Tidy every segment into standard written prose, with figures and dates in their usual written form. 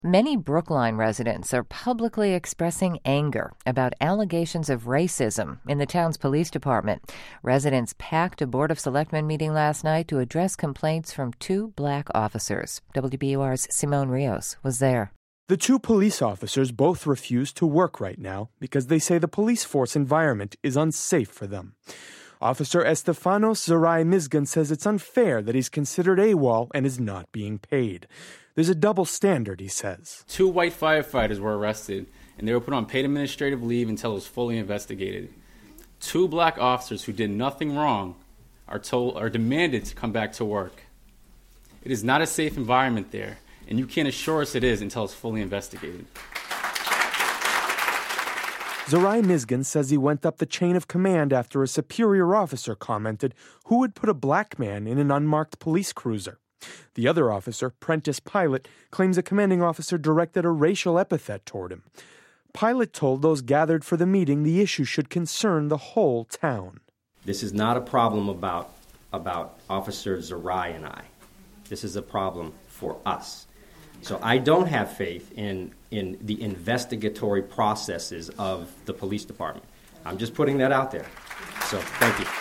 Many Brookline residents are publicly expressing anger about allegations of racism in the town's police department. Residents packed a Board of Selectmen meeting last night to address complaints from 2 black officers. WBUR's Simone Rios was there. The 2 police officers both refuse to work right now because they say the police force environment is unsafe for them. Officer Estefanos Zerai Mizgan says it's unfair that he's considered AWOL and is not being paid. There's a double standard, he says. 2 white firefighters were arrested, and they were put on paid administrative leave until it was fully investigated. 2 black officers who did nothing wrong are demanded to come back to work. It is not a safe environment there, and you can't assure us it is until it's fully investigated. Zerai Mizgan says he went up the chain of command after a superior officer commented who would put a black man in an unmarked police cruiser. The other officer, Prentice Pilot, claims a commanding officer directed a racial epithet toward him. Pilot told those gathered for the meeting the issue should concern the whole town. This is not a problem about Officer Zerai and I. This is a problem for us. So I don't have faith in the investigatory processes of the police department. I'm just putting that out there. So thank you.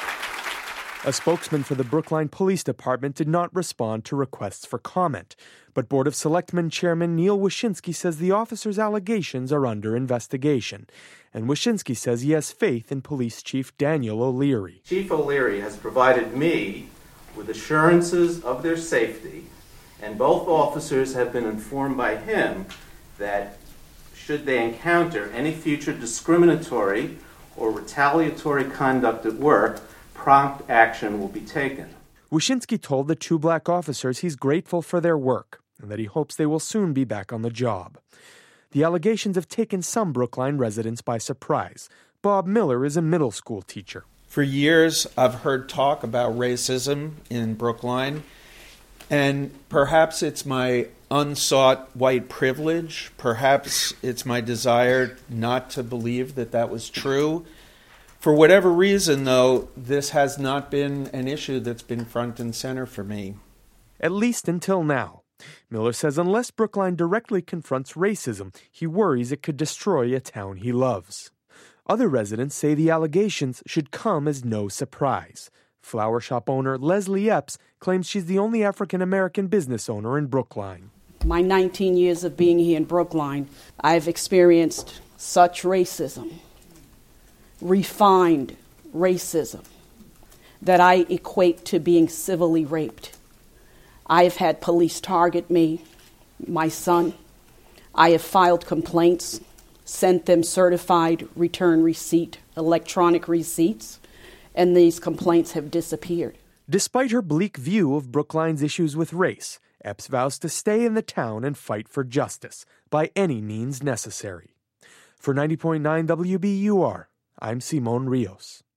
A spokesman for the Brookline Police Department did not respond to requests for comment, but Board of Selectmen Chairman Neil Wyshynski says the officers' allegations are under investigation, and Wyshynski says he has faith in Police Chief Daniel O'Leary. Chief O'Leary has provided me with assurances of their safety, and both officers have been informed by him that should they encounter any future discriminatory or retaliatory conduct at work, prompt action will be taken. Wyshynski told the 2 black officers he's grateful for their work and that he hopes they will soon be back on the job. The allegations have taken some Brookline residents by surprise. Bob Miller is a middle school teacher. For years, I've heard talk about racism in Brookline, and perhaps it's my unsought white privilege. Perhaps it's my desire not to believe that was true. For whatever reason, though, this has not been an issue that's been front and center for me. At least until now. Miller says unless Brookline directly confronts racism, he worries it could destroy a town he loves. Other residents say the allegations should come as no surprise. Flower shop owner Leslie Epps claims she's the only African-American business owner in Brookline. My 19 years of being here in Brookline, I've experienced such racism, refined racism, that I equate to being civilly raped. I have had police target me, my son. I have filed complaints, sent them certified return receipt, electronic receipts, and these complaints have disappeared. Despite her bleak view of Brookline's issues with race, Epps vows to stay in the town and fight for justice by any means necessary. For 90.9 WBUR, I'm Simone Rios.